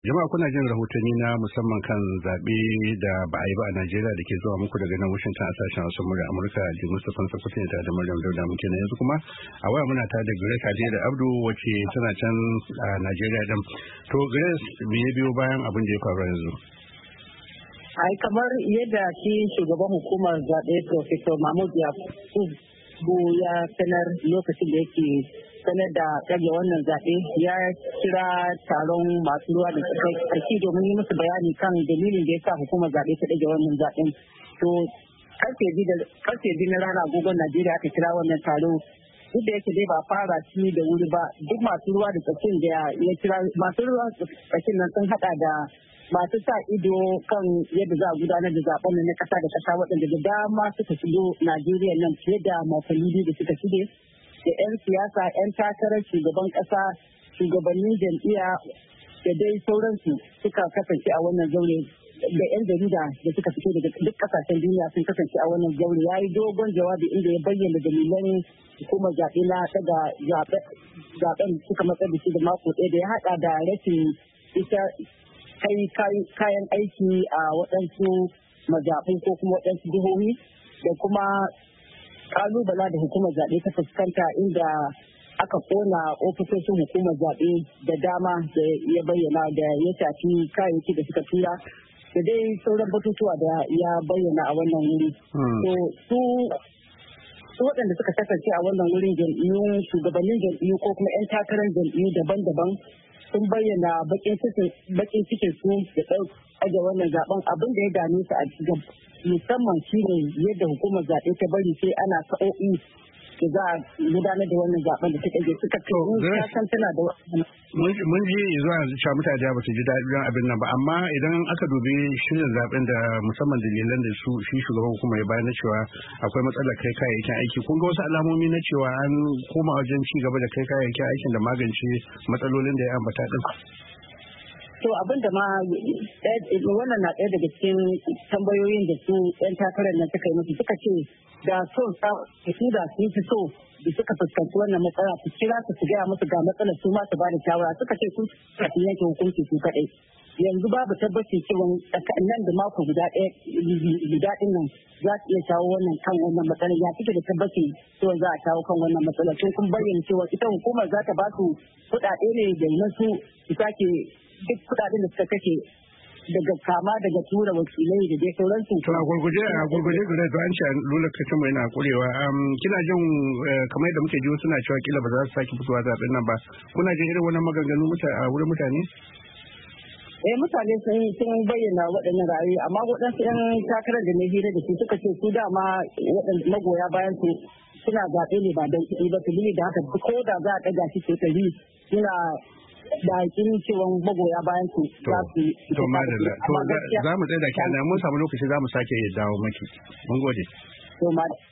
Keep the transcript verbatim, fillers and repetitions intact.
Jama'a kuna jin rahotanni na musamman kan zaɓe da ba a yi ba a Najeriya da ke zuwa muku daga nan Washington a sashen wasu murya Amurka da Mustapha Sokoto ta da Maryam Dauda muke na yanzu kuma a waya muna ta da Grace Hadiya da Abdu wacce tana can a Najeriya din. To Grace me ya biyo bayan abin da ya faru yanzu? Ai kamar yadda shi shugaban hukumar zaɓe Professor Mahmud Yakubu ya sanar lokacin da yake sanar da ɗage wannan zaɓe ya kira taron masu ruwa da tsaki domin yi musu bayani kan dalilin da ya sa hukumar zaɓe ta ɗage wannan zaɓen. To karfe biyu na rana agogon Najeriya aka kira wannan taro. Duk da yake dai ba fara shi da wuri ba, duk masu ruwa da tsakin da ya kira masu ruwa da tsakin nan sun haɗa da masu sa ido kan yadda za a gudanar da zaben na kasa da kasa waɗanda da dama suka shigo Najeriya nan fiye da makonni biyu da suka shige, da 'yan siyasa, 'yan takarar shugaban kasa, shugabannin jam'iyya da dai sauransu suka kasance a wannan zaure, da 'yan jarida da suka fito daga duk kasashen duniya sun kasance a wannan zaure. Ya yi dogon jawabi inda ya bayyana dalilan hukumar zaɓe na daga zaben suka matsar da shi da mako ɗaya da ya haɗa da rashin ita kai kayan aiki a waɗansu mazaɓu ko kuma waɗansu jihohi da kuma kalubala da hukumar zaɓe ta fuskanta inda aka kona ofisoshin hukumar zaɓe da dama da ya bayyana da ya shafi kayayyaki da suka tura da dai sauran batutuwa da ya bayyana a wannan wuri. To su waɗanda suka kasance a wannan wurin jam'iyyu shugabannin jam'iyyu ko kuma 'yan takarar jam'iyyu daban-daban sun bayyana bakin cikin su da ɗauke wannan zaben. Abin da ya dame su a cikin musamman shine yadda hukumar zaɓe ta bari sai ana sa'o'i da za a gudanar da wannan zaben da ta ɗage suka ce san tana da mun ji zuwa cewa mutane ba su ji daɗin abin nan ba, amma idan aka dubi shirin zaben da musamman dalilan da su shi shugaban hukumar ya bayar na cewa akwai matsalar kai kayayyakin aiki, kun ga wasu alamomi na cewa an koma wajen ci gaba da kai kayayyakin aikin da magance matsalolin da ya ambata din. To abin da ma wannan na ɗaya daga cikin tambayoyin da su 'yan takarar nan suka yi musu, suka ce da so su da sun fi so da suka fuskanci wannan matsala su kira su su gaya musu ga matsalar su ma su ba da shawara. Suka ce su kafin yanke hukunci su kaɗai. Yanzu babu tabbaci cewa nan da mako guda ɗaya ɗin nan za su iya shawo wannan kan wannan matsalar. Ya cike da tabbaci cewa za a shawo kan wannan matsalar. Sun kun bayyana cewa ita hukumar za ta ba su kuɗaɗe ne da su su sake duk kudaden da suka kashe daga kama daga tura wakilai da dai sauransu. To a gurguje a gurguje guda to an ce lokacin mu yana kurewa. Kina jin kamar yadda muke ji suna cewa kila ba za su sake fitowa zaben nan ba. Kuna jin irin wannan maganganu a wurin mutane? Eh mutane sun sun bayyana waɗannan ra'ayoyi, amma waɗansu 'yan takarar da na hira da su suka ce su dama waɗanda magoya bayan su suna zaɓe ne ba don kuɗi ba, su da haka ko da za a ɗaga shi shekaru suna da hakinin cewa magoya bayan su za su yi. To madalla, to za mu tsaye da kenan mun samu lokaci za mu sake dawo maki. Mun gode. To madalla.